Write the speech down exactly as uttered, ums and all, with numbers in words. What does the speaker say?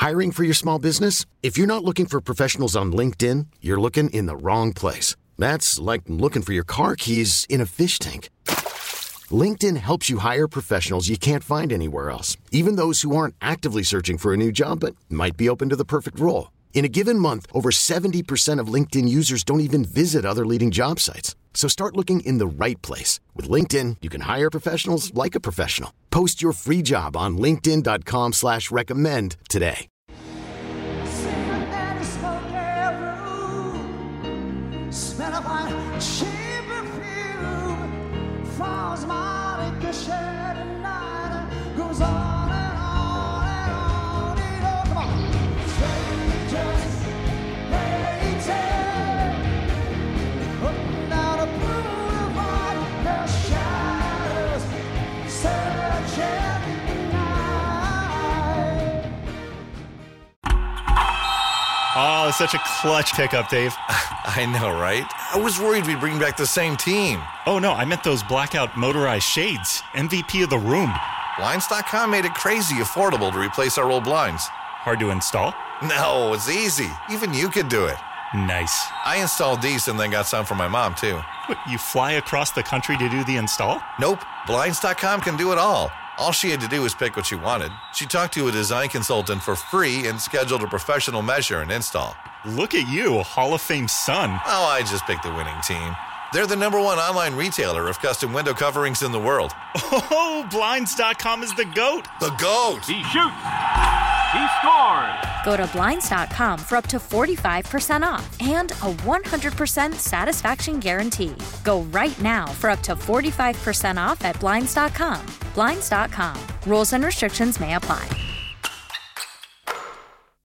Hiring for your small business? If you're not looking for professionals on LinkedIn, you're looking in the wrong place. That's like looking for your car keys in a fish tank. LinkedIn helps you hire professionals you can't find anywhere else, even those who aren't actively searching for a new job but might be open to the perfect role. In a given month, over seventy percent of LinkedIn users don't even visit other leading job sites. So start looking in the right place. With LinkedIn, you can hire professionals like a professional. Post your free job on linkedin.com slash recommend today. Oh, such a clutch pickup, Dave. I know, right? I was worried we'd bring back the same team. Oh, no, I meant those blackout motorized shades. M V P of the room. Blinds dot com made it crazy affordable to replace our old blinds. Hard to install? No, it's easy. Even you could do it. Nice. I installed these and then got some for my mom, too. What, you fly across the country to do the install? Nope. Blinds dot com can do it all. All she had to do was pick what she wanted. She talked to a design consultant for free and scheduled a professional measure and install. Look at you, a Hall of Fame son. Oh, I just picked the winning team. They're the number one online retailer of custom window coverings in the world. Oh, Blinds dot com is the GOAT. The GOAT! He shoots. He scores. Go to Blinds dot com for up to forty-five percent off and a one hundred percent satisfaction guarantee. Go right now for up to forty-five percent off at Blinds dot com. Blinds dot com. Rules and restrictions may apply.